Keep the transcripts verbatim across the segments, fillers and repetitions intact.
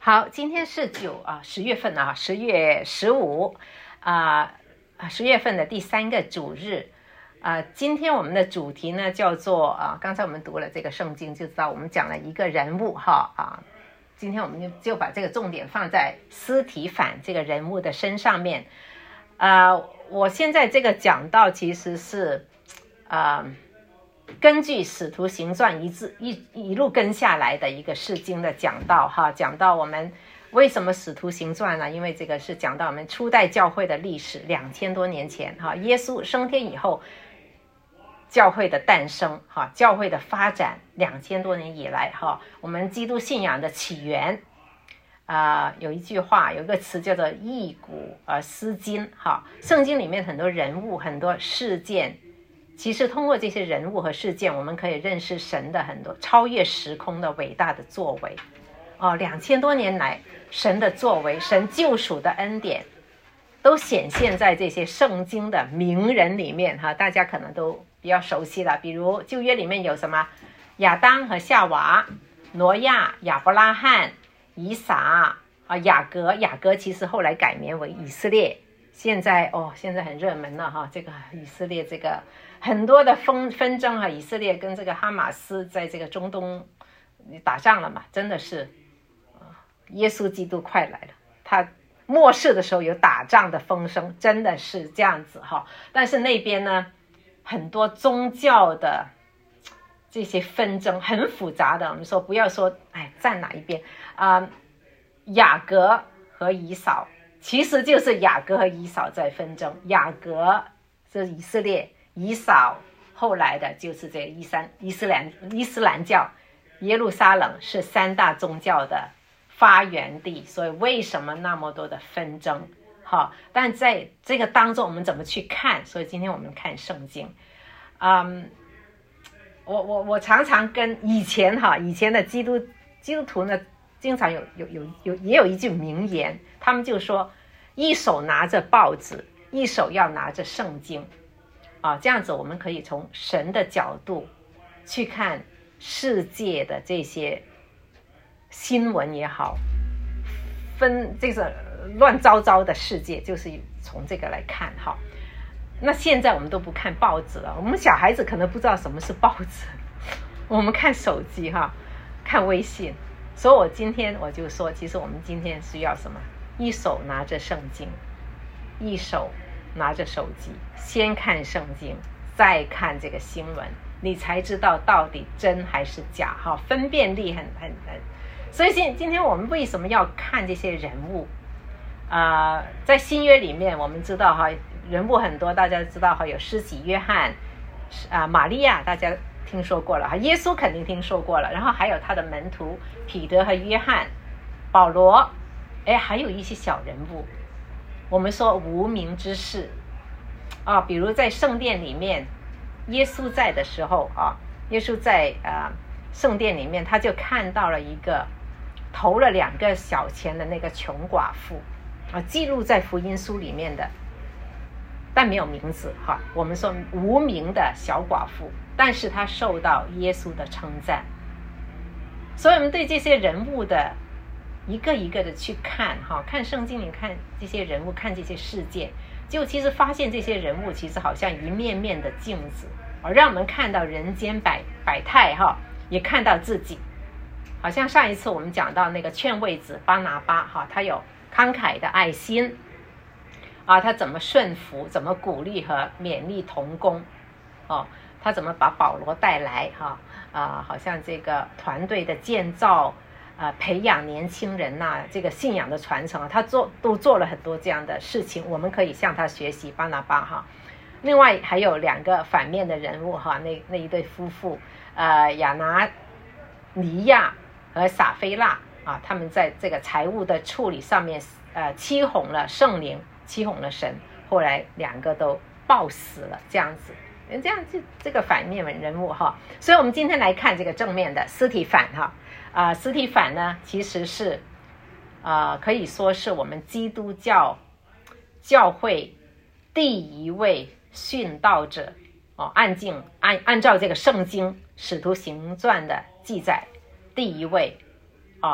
好，今天是九啊十月份啊，十月十五啊，十月份的第三个主日啊。今天我们的主题呢叫做啊，刚才我们读了这个圣经，就知道我们讲了一个人物哈啊。今天我们就就把这个重点放在司提反这个人物的身上面啊。我现在这个讲道其实是啊。根据使徒行传 一, 一, 一路跟下来的一个释经的讲道哈，讲到我们为什么使徒行传呢？因为这个是讲到我们初代教会的历史，两千多年前哈，耶稣升天以后，教会的诞生哈，教会的发展，两千多年以来哈，我们基督信仰的起源啊、呃，有一句话，有一个词叫做忆古而思今哈，圣经里面很多人物，很多事件。其实通过这些人物和事件，我们可以认识神的很多超越时空的伟大的作为哦，两千多年来神的作为，神救赎的恩典都显现在这些圣经的名人里面哈，大家可能都比较熟悉了。比如旧约里面有什么亚当和夏娃、挪亚、亚伯拉罕、以撒啊、雅各，雅各其实后来改名为以色列，现在哦现在很热门了哈，这个以色列这个很多的纷纷争啊，以色列跟这个哈马斯在这个中东打仗了嘛，真的是耶稣基督快来了，他末世的时候有打仗的风声，真的是这样子哈。但是那边呢，很多宗教的这些纷争很复杂的，我们说不要说哎站哪一边啊、呃，雅各和以扫其实就是雅各和以扫在纷争，雅各是以色列，以扫后来的就是这个伊斯伊斯兰伊斯兰教，耶路撒冷是三大宗教的发源地，所以为什么那么多的纷争？好，但在这个当中我们怎么去看？所以今天我们看圣经，嗯，我我我常常跟以前哈以前的基督基督徒呢，经常有有有有也有一句名言，他们就说一手拿着报纸，一手要拿着圣经。啊，这样子我们可以从神的角度去看世界的这些新闻也好，分这个乱糟糟的世界，就是从这个来看哈。那现在我们都不看报纸了，我们小孩子可能不知道什么是报纸，我们看手机哈，看微信。所以我今天我就说，其实我们今天需要什么？一手拿着圣经，一手拿着手机，先看圣经，再看这个新闻，你才知道到底真还是假哈，分辨力很很很。所以今今天我们为什么要看这些人物？啊、呃，在新约里面，我们知道哈，人物很多，大家知道哈，有施洗约翰啊、呃，玛利亚，大家听说过了哈，耶稣肯定听说过了，然后还有他的门徒彼得和约翰、保罗，哎，还有一些小人物。我们说无名之事啊，比如在圣殿里面，耶稣在的时候啊，耶稣在啊、呃、圣殿里面，他就看到了一个投了两个小钱的那个穷寡妇啊，记录在福音书里面的，但没有名字哈。我们说无名的小寡妇，但是他受到耶稣的称赞。所以我们对这些人物的一个一个的去看哈，看圣经里看这些人物，看这些事件，就其实发现这些人物其实好像一面面的镜子，让我们看到人间百百态哈，也看到自己。好像上一次我们讲到那个劝慰子巴拿巴哈，他有慷慨的爱心啊，他怎么顺服，怎么鼓励和勉励同工哦，他怎么把保罗带来哈啊，好像这个团队的建造。呃，培养年轻人呐、啊，这个信仰的传承，他做都做了很多这样的事情，我们可以向他学习，巴拿巴哈。另外还有两个反面的人物哈，那那一对夫妇，呃，亚拿尼亚和撒菲拉啊，他们在这个财务的处理上面，呃，欺哄了圣灵，欺哄了神，后来两个都暴死了，这样子，这样就这个反面人物哈。所以我们今天来看这个正面的司提反哈。啊、呃，司提反呢，其实是，啊、呃，可以说是我们基督教教会第一位殉道者哦，按经按按照这个圣经《使徒行传》的记载，第一位啊、哦，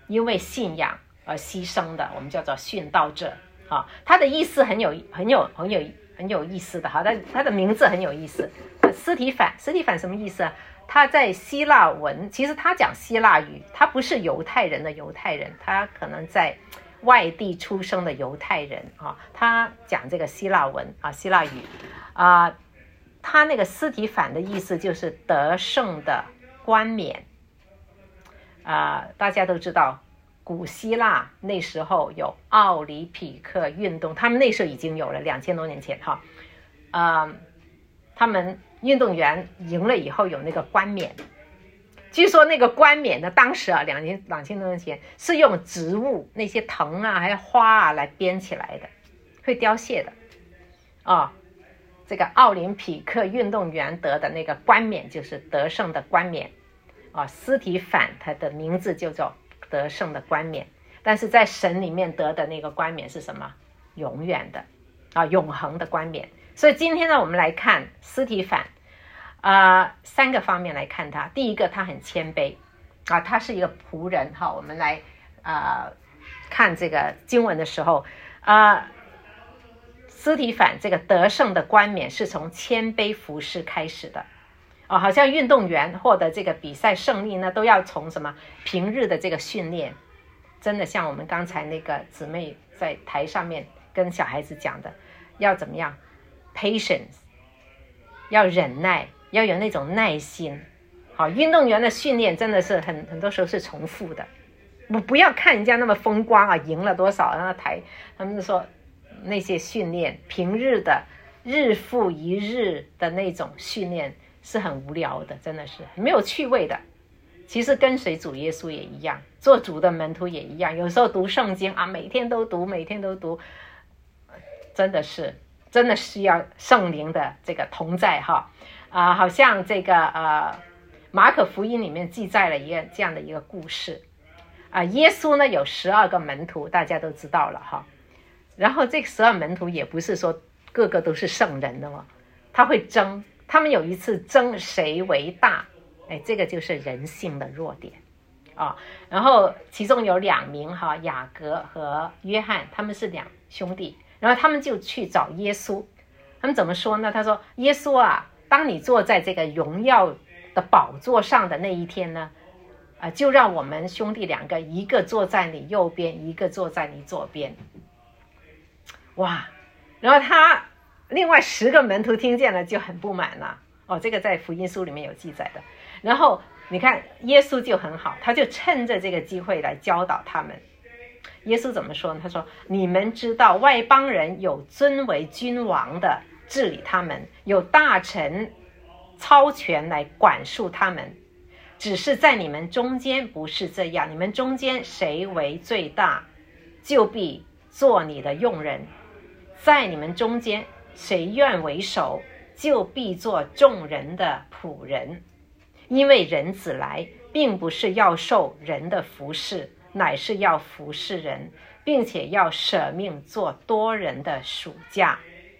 因为信仰而牺牲的，我们叫做殉道者啊。它的意思很有很有很有很有意思的哈，它它的名字很有意思。司提反，司提反什么意思啊？他在希腊文，其实他讲希腊语，他不是犹太人的犹太人，他可能在外地出生的犹太人啊，他讲这个希腊文啊，希腊语啊，他那个司提反的意思就是得胜的冠冕啊，大家都知道，古希腊那时候有奥林匹克运动，他们那时候已经有了两千多年前哈，啊，他们运动员赢了以后有那个冠冕，据说那个冠冕呢，当时啊两千两千多年前是用植物那些藤啊还有花啊来编起来的，会凋谢的啊、哦。这个奥林匹克运动员得的那个冠冕就是得胜的冠冕啊、哦。司提反他的名字就叫得胜的冠冕，但是在神里面得的那个冠冕是什么？永远的啊，永恒的冠冕。所以今天呢，我们来看司提反，啊、呃，三个方面来看他。第一个，他很谦卑啊，他是一个仆人哈。我们来啊、呃、看这个经文的时候，啊、呃，司提反这个得胜的冠冕是从谦卑服侍开始的啊，好像运动员获得这个比赛胜利呢，都要从什么平日的这个训练，真的像我们刚才那个姊妹在台上面跟小孩子讲的，要怎么样？ patience， 要忍耐，要有那种耐心。好，运动员的训练真的是很很多时候是重复的。不不要看人家那么风光啊，赢了多少，然后台他们说那些训练，平日的日复一日的那种训练是很无聊的，真的是没有趣味的。其实跟随主耶稣也一样，做主的门徒也一样，有时候读圣经啊，每天都读，每天都读，真的是。真的需要圣灵的这个同在哈，啊、呃，好像这个呃马可福音里面记载了一个这样的一个故事啊、呃，耶稣呢有十二个门徒，大家都知道了哈，然后这十二门徒也不是说个个都是圣人的嘛，他会争，他们有一次争谁为大，哎，这个就是人性的弱点啊。然后其中有两名哈，雅各和约翰，他们是两兄弟。然后他们就去找耶稣，他们怎么说呢？他说：“耶稣啊，当你坐在这个荣耀的宝座上的那一天呢，啊、呃，就让我们兄弟两个，一个坐在你右边，一个坐在你左边。”哇！然后他另外十个门徒听见了就很不满了。哦，这个在福音书里面有记载的。然后你看耶稣就很好，他就趁着这个机会来教导他们。耶稣怎么说呢？他说：“你们知道外邦人有尊为君王的治理他们，有大臣操权来管束他们，只是在你们中间不是这样。你们中间谁为最大，就必做你的用人；在你们中间谁愿为首，就必做众人的仆人。因为人子来，并不是要受人的服侍，乃是要服侍人，并且要舍命做多人的属价。”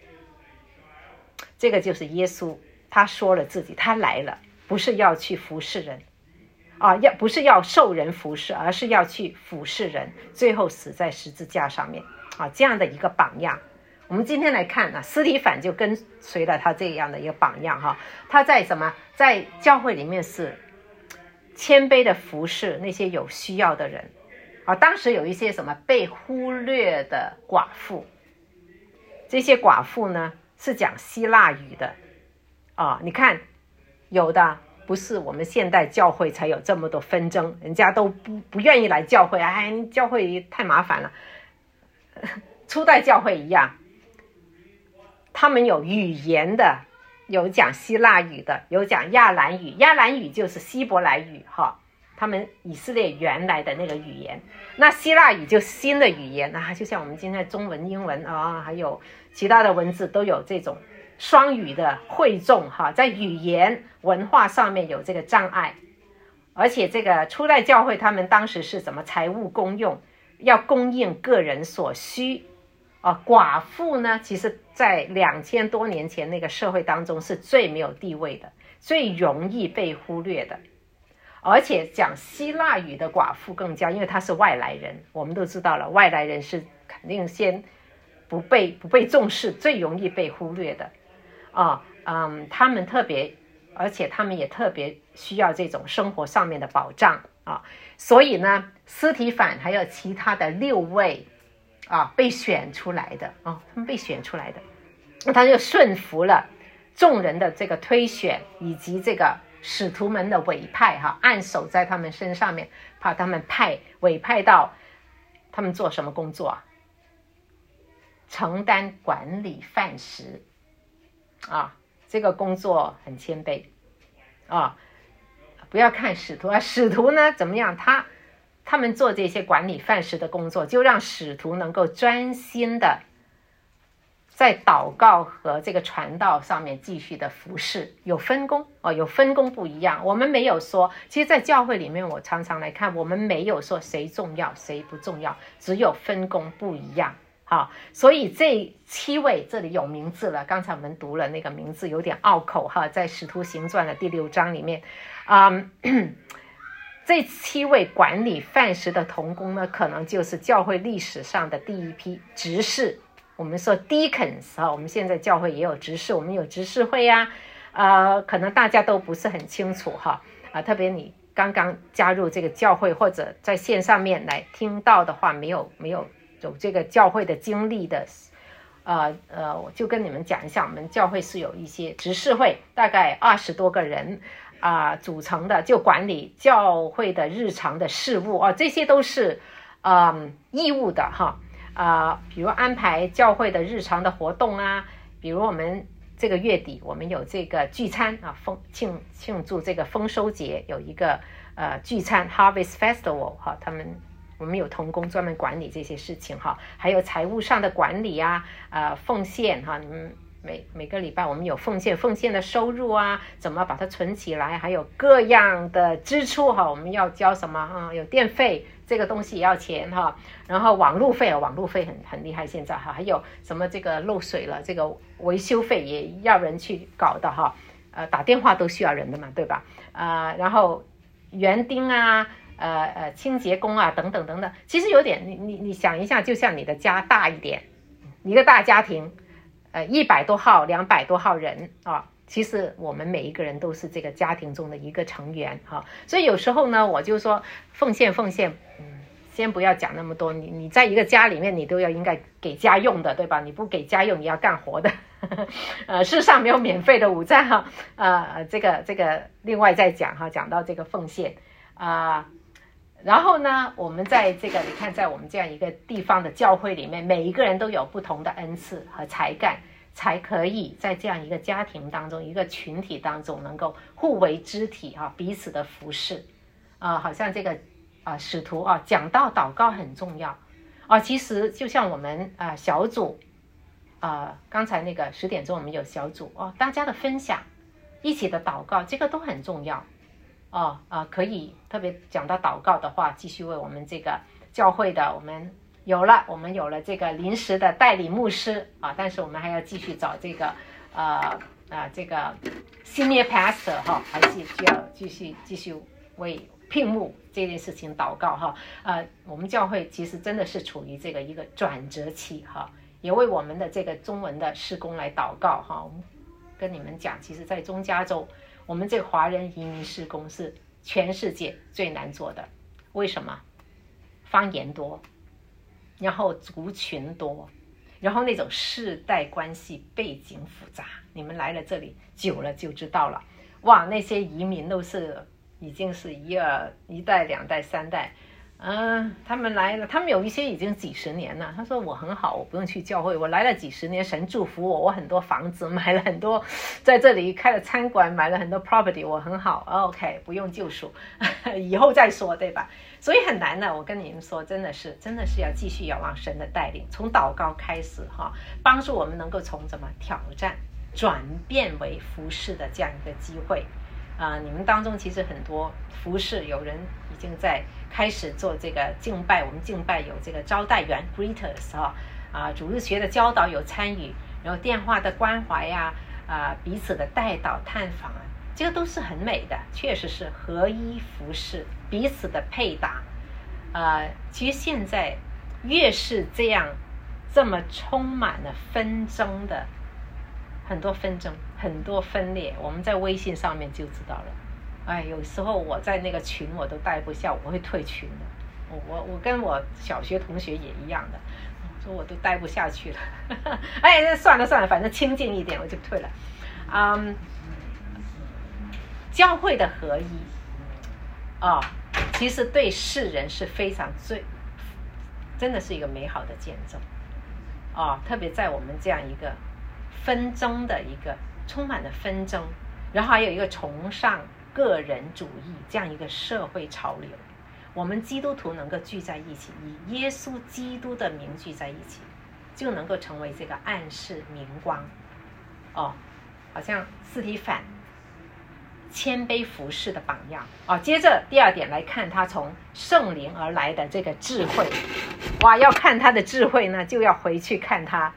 这个就是耶稣，他说了自己，他来了，不是要去服侍人啊，要不是要受人服侍，而是要去服侍人，最后死在十字架上面啊，这样的一个榜样。我们今天来看啊，司提反就跟随了他这样的一个榜样哈，他在什么，在教会里面是谦卑的服侍那些有需要的人啊。当时有一些什么被忽略的寡妇，这些寡妇呢是讲希腊语的啊。你看，有的不是我们现代教会才有这么多纷争，人家都不不愿意来教会，哎，教会太麻烦了。初代教会一样，他们有语言的，有讲希腊语的，有讲亚兰语，亚兰语就是希伯来语哈，他们以色列原来的那个语言。那希腊语就新的语言啊，就像我们今天中文、英文啊，还有其他的文字都有这种双语的汇众哈，在语言文化上面有这个障碍。而且这个初代教会他们当时是怎么财务公用，要供应个人所需啊。寡妇呢，其实在两千多年前那个社会当中是最没有地位的，最容易被忽略的而且讲希腊语的寡妇更加，因为她是外来人，我们都知道了，外来人是肯定先不被不被重视，最容易被忽略的啊，嗯，他们特别，而且他们也特别需要这种生活上面的保障啊，所以呢，司提反还有其他的六位啊被选出来的啊，他们被选出来的，那他就顺服了众人的这个推选，以及这个使徒们的委派哈，按手在他们身上面，把他们派委派到他们做什么工作啊？承担管理饭食啊，这个工作很谦卑啊。不要看使徒啊，使徒呢怎么样？他他们做这些管理饭食的工作，就让使徒能够专心的在祷告和这个传道上面继续的服侍，有分工哦，有分工不一样。我们没有说，其实，在教会里面，我常常来看，我们没有说谁重要谁不重要，只有分工不一样。好，所以这七位这里有名字了，刚才我们读了那个名字有点拗口哈，在使徒行传的第六章里面，嗯，这七位管理饭食的同工呢，可能就是教会历史上的第一批执事。我们说 deacons 哈，我们现在教会也有执事，我们有执事会呀、啊，呃，可能大家都不是很清楚哈，啊，特别你刚刚加入这个教会或者在线上面来听到的话，没有没有有这个教会的经历的，呃呃，我就跟你们讲一下，我们教会是有一些执事会，大概二十多个人啊、呃、组成的，就管理教会的日常的事务哦，这些都是呃义务的哈。啊、呃，比如安排教会的日常的活动啊，比如我们这个月底我们有这个聚餐啊，丰庆庆祝这个丰收节有一个呃聚餐 Harvest Festival 哈，他们我们有同工专门管理这些事情哈，还有财务上的管理啊，呃奉献哈，你们每每个礼拜我们有奉献奉献的收入啊，怎么把它存起来，还有各样的支出哈，我们要交什么啊？有电费。这个东西也要钱哈，然后网路费，网路费很很厉害现在哈，还有什么这个漏水了，这个维修费也要人去搞的哈，呃，打电话都需要人的嘛，对吧？啊、呃，然后园丁啊，呃呃，清洁工啊，等等等等，其实有点，你你你想一下，就像你的家大一点，一个大家庭，呃，一百多号、两百多号人啊。其实我们每一个人都是这个家庭中的一个成员哈，所以有时候呢，我就说奉献奉献，嗯，先不要讲那么多，你你在一个家里面，你都要应该给家用的，对吧？你不给家用，你要干活的，呃，世上没有免费的午餐哈，呃，这个这个另外再讲哈，讲到这个奉献啊、呃，然后呢，我们在这个你看，在我们这样一个地方的教会里面，每一个人都有不同的恩赐和才干。才可以在这样一个家庭当中，一个群体当中，能够互为肢体啊，彼此的服侍啊、呃，好像这个啊、呃、使徒啊讲道祷告很重要啊。其实就像我们啊、呃、小组啊、呃，刚才那个十点钟我们有小组哦，大家的分享，一起的祷告，这个都很重要哦啊、呃，可以特别讲到祷告的话，继续为我们这个教会的我们。有了，我们有了这个临时的代理牧师啊，但是我们还要继续找这个呃啊、呃、这个 senior pastor 哈，还是需要继续继续为聘牧这件事情祷告哈。呃，我们教会其实真的是处于这个一个转折期哈，也为我们的这个中文的事工来祷告哈。我们跟你们讲，其实在中加州，我们这个华人移民事工是全世界最难做的，为什么？方言多。然后族群多，然后那种世代关系背景复杂，你们来了这里久了就知道了。哇，那些移民都是已经是一二一代、两代、三代，嗯、呃，他们来了，他们有一些已经几十年了。他说我很好，我不用去教会，我来了几十年，神祝福我，我很多房子，买了很多，在这里开了餐馆，买了很多 property， 我很好 ，OK， 不用救赎，以后再说，对吧？所以很难的，我跟你们说，真的是，真的是要继续仰望神的带领，从祷告开始哈，帮助我们能够从怎么挑战转变为服侍的这样一个机会啊、呃！你们当中其实很多服侍，有人已经在开始做这个敬拜，我们敬拜有这个招待员 greeters 哈啊，主日学的教导有参与，然后电话的关怀呀啊、呃，彼此的代祷探访啊， 这个都是很美的，确实是合一服饰，彼此的配搭。呃，其实现在越是这样，这么充满了纷争的，很多纷争，很多分裂，我们在微信上面就知道了。哎，有时候我在那个群我都待不下，我会退群的。我我我跟我小学同学也一样的，说我都待不下去了。哎，算了算了，反正清静一点，我就退了。嗯，教会的合一啊、哦，其实对世人是非常最，真的是一个美好的见证啊、哦！特别在我们这样一个纷争的一个充满了纷争，然后还有一个崇尚个人主义这样一个社会潮流，我们基督徒能够聚在一起，以耶稣基督的名聚在一起，就能够成为这个暗室明光哦，好像司提反谦卑服侍的榜样哦。接着第二点来看他从圣灵而来的这个智慧，哇，要看他的智慧呢，就要回去看他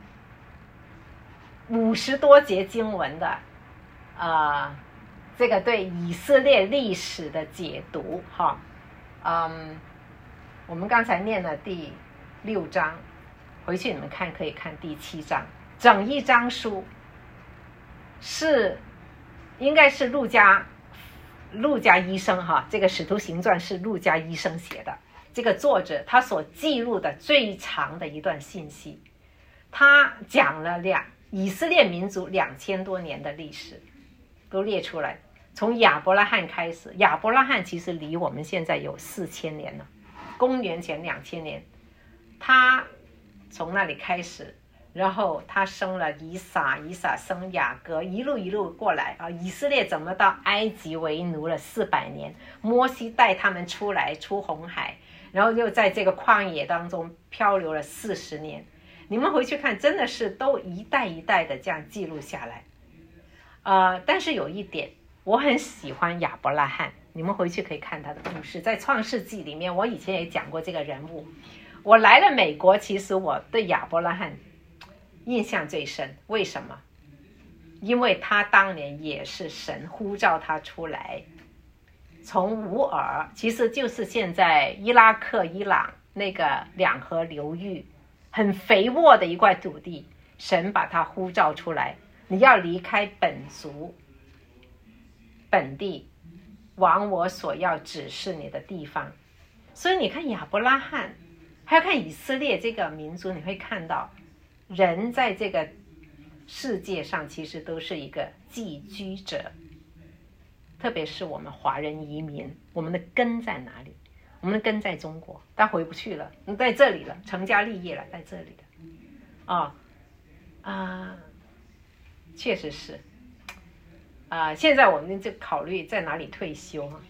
五十多节经文的呃这个对以色列历史的解读哈。嗯，我们刚才念了第六章，回去你们看可以看第七章，整一章书是应该是路加路加医生哈，这个使徒行传是路加医生写的，这个作者他所记录的最长的一段信息，他讲了两以色列民族两千多年的历史都列出来，从亚伯拉罕开始，亚伯拉罕其实离我们现在有四千年了，公元前两千年，他从那里开始，然后他生了以撒，以撒生雅各，一路一路过来啊。以色列怎么到埃及为奴了四百年？摩西带他们出来出红海，然后又在这个旷野当中漂流了四十年。你们回去看，真的是都一代一代的这样记录下来。呃，但是有一点，我很喜欢亚伯拉罕，你们回去可以看他的故事，在创世纪里面，我以前也讲过这个人物。我来了美国，其实我对亚伯拉罕印象最深，为什么？因为他当年也是神呼召他出来，从乌尔，其实就是现在伊拉克、伊朗那个两河流域很肥沃的一块土地，神把他呼召出来，你要离开本族本地，往我所要指示你的地方。所以你看亚伯拉罕，还要看以色列这个民族，你会看到人在这个世界上其实都是一个寄居者，特别是我们华人移民，我们的根在哪里？我们的根在中国，但回不去了，你在这里了，成家立业了，在这里了啊啊，确实是啊。现在我们就考虑在哪里退休啊。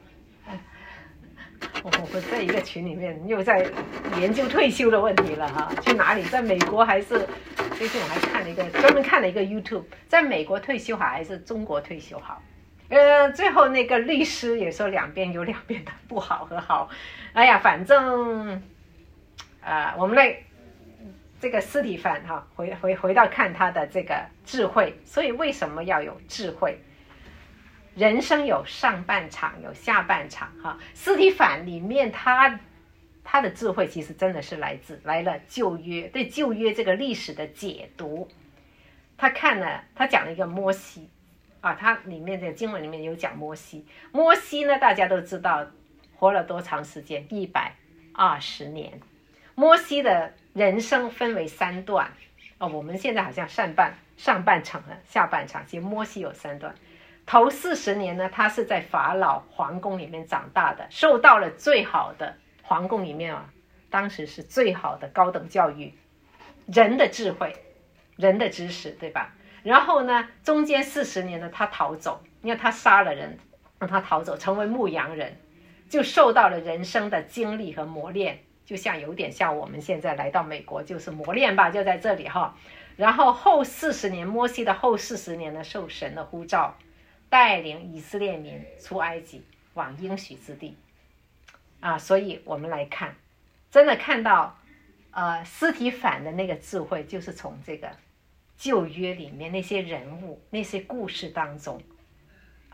我我在一个群里面又在研究退休的问题了哈，去哪里？在美国还是？最近我还看了一个专门看了一个 YouTube， 在美国退休好还是中国退休好？呃，最后那个律师也说两边有两边的不好和好。哎呀，反正啊、呃，我们来这个司提反哈，回回回到看他的这个智慧。所以为什么要有智慧？人生有上半场，有下半场哈。司提反里面他他的智慧其实真的是来自来了旧约，对旧约这个历史的解读。他看了，他讲了一个摩西啊，他里面这个经文里面有讲摩西。摩西呢，大家都知道活了多长时间？一百二十年。摩西的人生分为三段哦，我们现在好像上半上半场了，下半场，其实摩西有三段。头四十年呢，他是在法老皇宫里面长大的，受到了最好的皇宫里面啊，当时是最好的高等教育，人的智慧，人的知识，对吧？然后呢，中间四十年呢，他逃走，因为他杀了人，让他逃走，成为牧羊人，就受到了人生的经历和磨练，就像有点像我们现在来到美国就是磨练吧，就在这里哈。然后后四十年，摩西的后四十年呢，受神的呼召，带领以色列民出埃及，往应许之地啊。所以我们来看，真的看到呃司提反的那个智慧，就是从这个旧约里面那些人物那些故事当中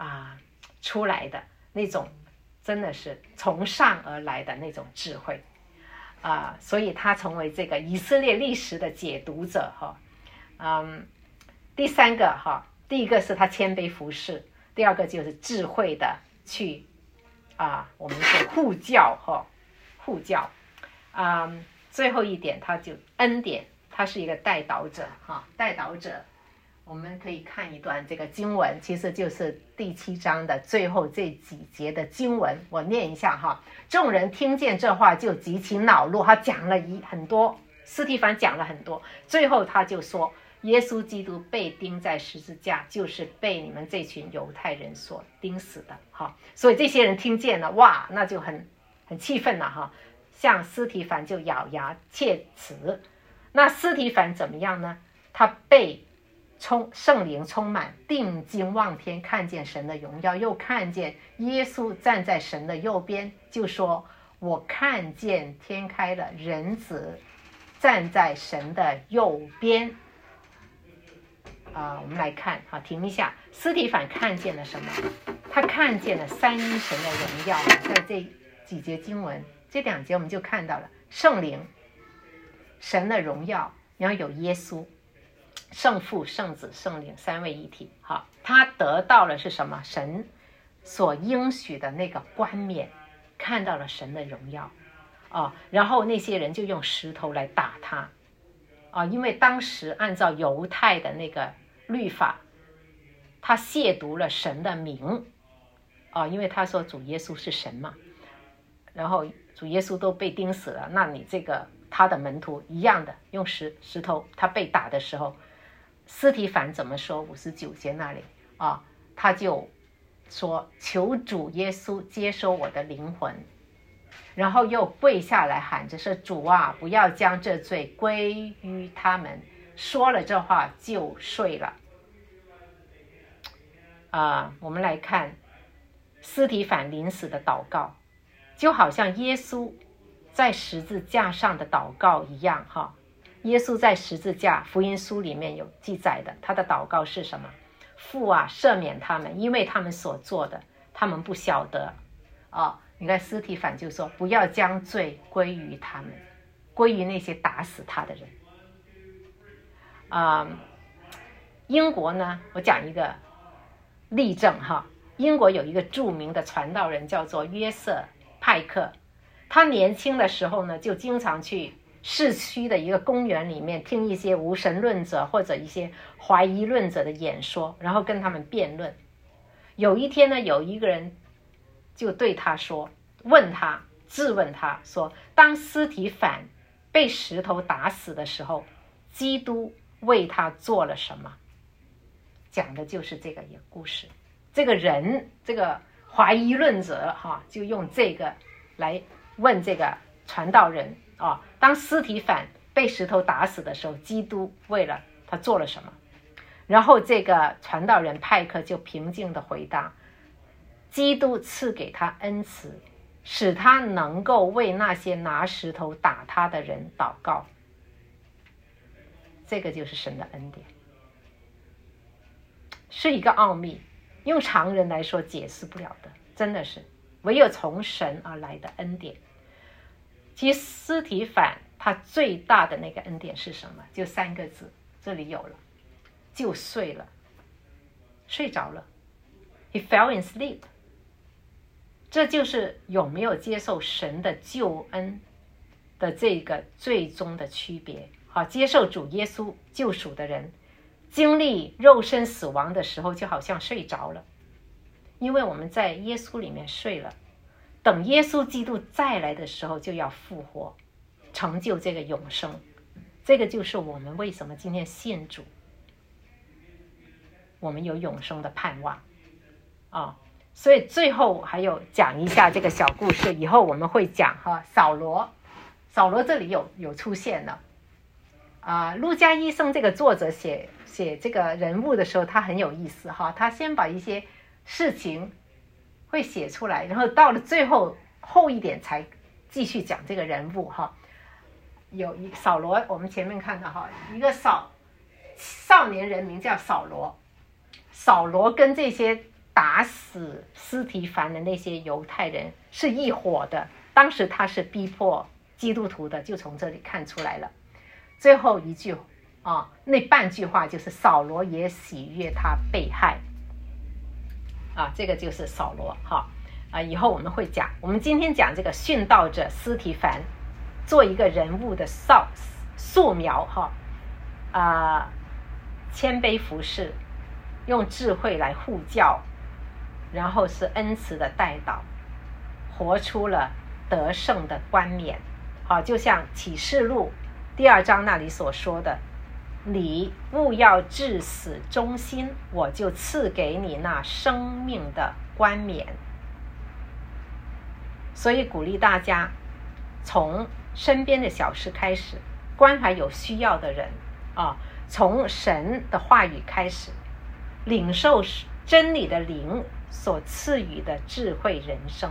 啊出来的那种，真的是从上而来的那种智慧啊，所以他成为这个以色列历史的解读者哈。嗯，第三个哈，第一个是他谦卑服侍，第二个就是智慧的去啊，我们说护教哈，护教啊、嗯，最后一点他就恩典，他是一个带导者哈，带导者。我们可以看一段这个经文，其实就是第七章的最后这几节的经文，我念一下哈。众人听见这话就极其恼怒，他讲了一很多，司提反讲了很多，最后他就说耶稣基督被钉在十字架，就是被你们这群犹太人所钉死的哈。所以这些人听见了，哇，那就很很气愤了哈。像司提反就咬牙切齿。那司提反怎么样呢？他被充圣灵充满，定睛望天，看见神的荣耀，又看见耶稣站在神的右边，就说我看见天开了，人子站在神的右边。啊、呃，我们来看啊，停一下，司提反看见了什么？他看见了三一神的荣耀，在这几节经文，这两节我们就看到了圣灵、神的荣耀，然后有耶稣。圣父、圣子、圣灵三位一体，好，他得到了是什么？神所应许的那个冠冕，看到了神的荣耀啊。然后那些人就用石头来打他啊，因为当时按照犹太的那个律法，他亵渎了神的名啊，因为他说主耶稣是神嘛，然后主耶稣都被钉死了，那你这个他的门徒一样的用石石头，他被打的时候。司提反怎么说？五十九节那里啊，他就说求主耶稣接收我的灵魂，然后又跪下来喊着说主啊，不要将这罪归于他们。说了这话就睡了。啊，我们来看司提反临死的祷告，就好像耶稣在十字架上的祷告一样哈。耶稣在十字架福音书里面有记载的，他的祷告是什么？父啊，赦免他们，因为他们所做的他们不晓得啊。你看司提反就说不要将罪归于他们，归于那些打死他的人啊。英国呢，我讲一个例证哈。英国有一个著名的传道人叫做约瑟派克，他年轻的时候呢就经常去市区的一个公园里面听一些无神论者或者一些怀疑论者的演说，然后跟他们辩论。有一天呢，有一个人就对他说，问他质问他说，当司提反被石头打死的时候，基督为他做了什么？讲的就是这个故事。这个人，这个怀疑论者哈，就用这个来问这个传道人啊，当司提反被石头打死的时候，基督为了他做了什么？然后这个传道人派克就平静的回答，基督赐给他恩慈，使他能够为那些拿石头打他的人祷告。这个就是神的恩典，是一个奥秘，用常人来说解释不了的，真的是唯有从神而来的恩典。其实司提反他最大的那个恩典是什么？就三个字，这里有了，就睡了，睡着了 He fell in sleep。 这就是有没有接受神的救恩的这个最终的区别。好，接受主耶稣救赎的人，经历肉身死亡的时候就好像睡着了，因为我们在耶稣里面睡了，等耶稣基督再来的时候就要复活，成就这个永生。这个就是我们为什么今天信主，我们有永生的盼望啊。所以最后还有讲一下这个小故事，以后我们会讲哈。扫罗，扫罗这里有有出现了啊。路加医生这个作者写写这个人物的时候，他很有意思哈。他先把一些事情会写出来，然后到了最后后一点才继续讲这个人物哈。有一扫罗，我们前面看到哈，一个少少年人名叫扫罗，扫罗跟这些打死司提反的那些犹太人是一伙的，当时他是逼迫基督徒的，就从这里看出来了。最后一句啊，那半句话就是扫罗也喜悦他被害啊，这个就是扫罗哈啊，以后我们会讲。我们今天讲这个殉道者司提反，做一个人物的塑素描哈啊，谦卑服侍，用智慧来护教，然后是恩慈的代祷，活出了得胜的冠冕。好，就像启示录第二章那里所说的，你务要至死忠心，我就赐给你那生命的冠冕。所以鼓励大家从身边的小事开始，关怀有需要的人啊，从神的话语开始，领受真理的灵所赐予的智慧人生，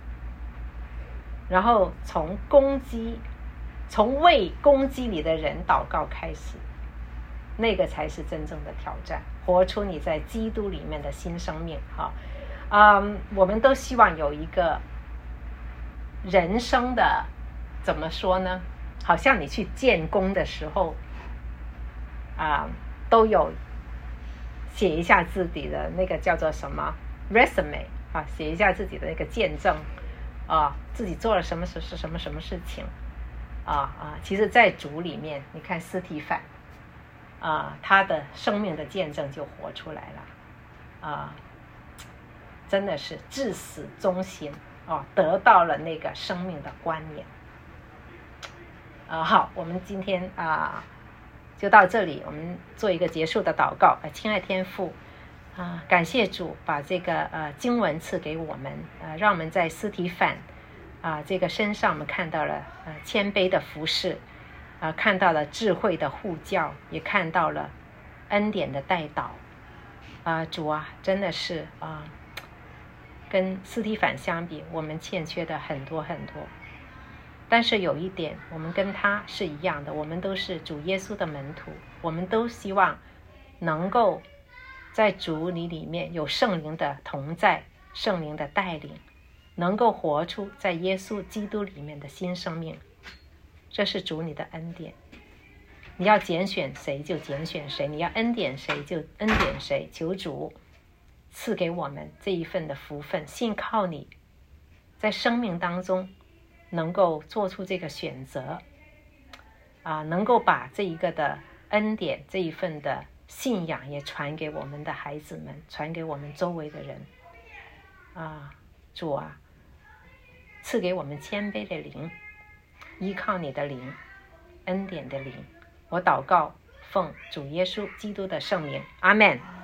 然后从攻击从为攻击你的人祷告开始，那个才是真正的挑战，活出你在基督里面的新生命哈。嗯，我们都希望有一个人生的，怎么说呢，好像你去建工的时候啊，都有写一下自己的那个叫做什么 resume 啊，写一下自己的那个见证啊，自己做了什么事是什么什么事情啊啊，其实在主里面，你看司提反啊，他的生命的见证就活出来了啊，真的是至死忠心哦，得到了那个生命的冠冕啊。好，我们今天啊就到这里，我们做一个结束的祷告。亲爱天父啊，感谢主把这个呃经文赐给我们，呃，让我们在司提反啊这个身上，我们看到了呃谦卑的服侍，啊，看到了智慧的护教，也看到了恩典的代祷啊。主啊，真的是啊，跟司提反相比，我们欠缺的很多很多。但是有一点，我们跟他是一样的，我们都是主耶稣的门徒，我们都希望能够在主你里面有圣灵的同在，圣灵的带领，能够活出在耶稣基督里面的新生命。这是主你的恩典，你要拣选谁就拣选谁，你要恩典谁就恩典谁。求主赐给我们这一份的福分，信靠你，在生命当中能够做出这个选择啊，能够把这一个的恩典，这一份的信仰也传给我们的孩子们，传给我们周围的人啊。主啊，赐给我们谦卑的灵，依靠你的灵，恩典的灵。我祷告奉主耶稣基督的圣名，阿们。